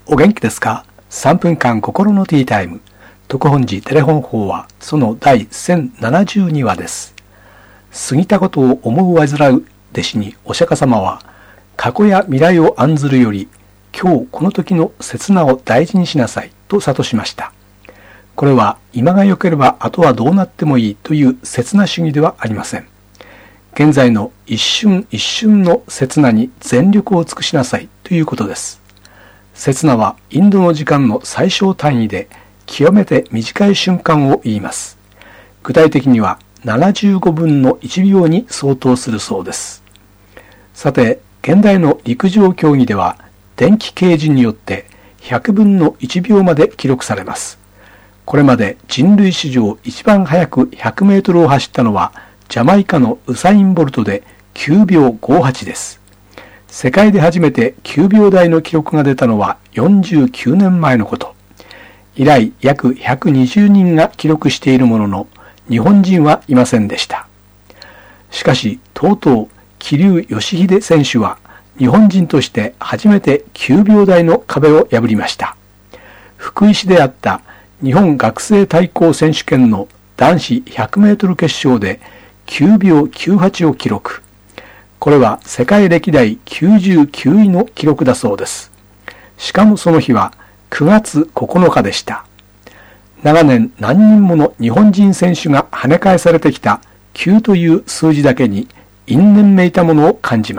お元気ですか？ 3 分間心のティータイム。特本寺テレフォン法はその第1072話です。過ぎたことを思う煩う弟子にお釈迦様は、過去や未来を案ずるより今日この時の刹那を大事にしなさいと諭しました。これは今が良ければ後はどうなってもいいという刹那主義ではありません。現在の一瞬一瞬の刹那に全力を尽くしなさいということです。刹那はインドの時間の最小単位で極めて短い瞬間を言います。具体的には75分の1秒に相当するそうです。さて、現代の陸上競技では電気計時によって100分の1秒まで記録されます。これまで人類史上一番早く100メートルを走ったのはジャマイカのウサイン・ボルトで9秒58です。世界で初めて9秒台の記録が出たのは49年前のこと。以来約120人が記録しているものの、日本人はいませんでした。しかし、とうとう桐生祥秀選手は日本人として初めて9秒台の壁を破りました。福井市であった日本学生対抗選手権の男子100メートル決勝で9秒98を記録。これは世界歴代99位の記録だそうです。しかもその日は9月9日でした。長年何人もの日本人選手が跳ね返されてきた9という数字だけに因縁めいたものを感じます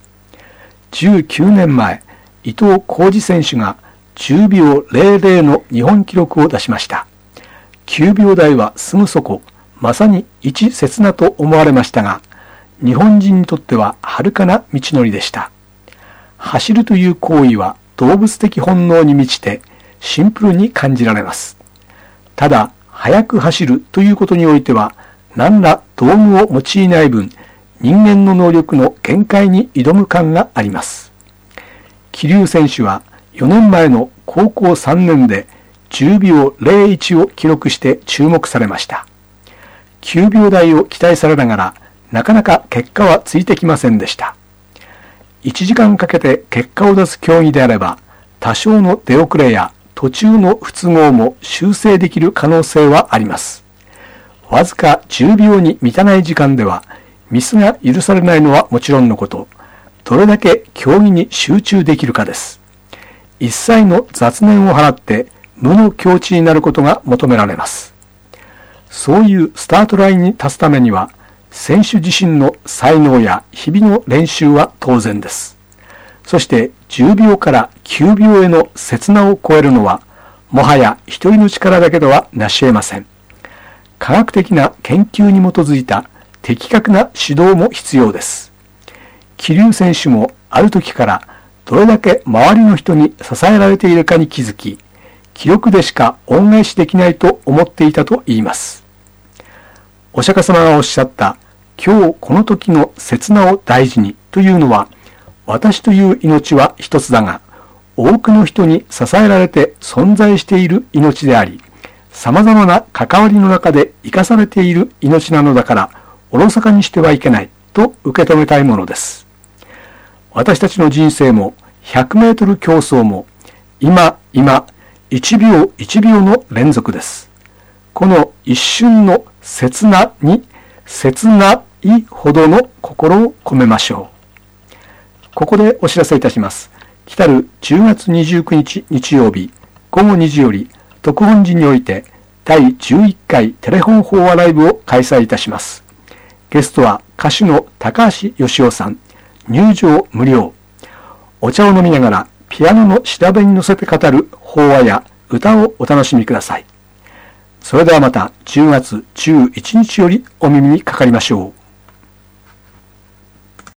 。19年前、伊藤浩二選手が10秒00の日本記録を出しました。9秒台はすぐそこ、まさに一刹那と思われましたが、日本人にとっては遥かな道のりでした。走るという行為は動物的本能に満ちてシンプルに感じられます。ただ、速く走るということにおいては、何ら道具を用いない分、人間の能力の限界に挑む感があります。桐生選手は4年前の高校3年で10秒01を記録して注目されました。9秒台を期待されながら、なかなか結果はついてきませんでした。1時間かけて結果を出す競技であれば、多少の出遅れや途中の不都合も修正できる可能性はあります。わずか10秒に満たない時間では、ミスが許されないのはもちろんのこと、どれだけ競技に集中できるかです。一切の雑念を払って無の境地になることが求められます。そういうスタートラインに立つためには、選手自身の才能や日々の練習は当然です。そして10秒から9秒への刹那を超えるのは、もはや一人の力だけでは成し得ません。科学的な研究に基づいた的確な指導も必要です。桐生選手もある時からどれだけ周りの人に支えられているかに気づき、記録でしか恩返しできないと思っていたと言います。お釈迦様がおっしゃった今日この時の刹那を大事にというのは、私という命は一つだが、多くの人に支えられて存在している命であり、様々な関わりの中で生かされている命なのだから、おろそかにしてはいけないと受け止めたいものです。私たちの人生も100メートル競争も今1秒1秒の連続です。この一瞬の刹那に切ないほどの心を込めましょう。ここでお知らせいたします。来たる10月29日日曜日午後2時より特本寺において第11回テレフォン法話ライブを開催いたします。ゲストは歌手の高橋義雄さん。入場無料。お茶を飲みながらピアノの調べに乗せて語る法話や歌をお楽しみください。それではまた10月11日よりお耳にかかりましょう。